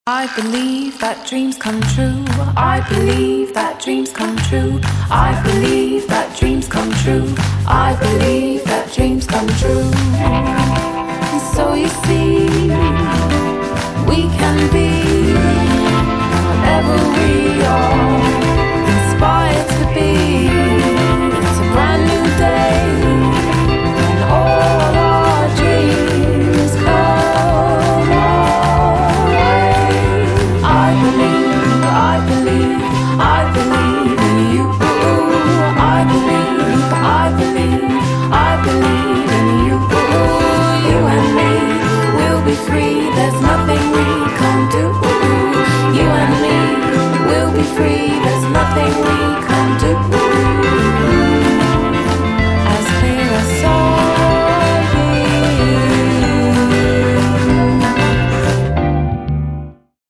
I believe that dreams come true. I believe that dreams come true. I believe that dreams come true. I believe that dreams come true. And so you see, we can be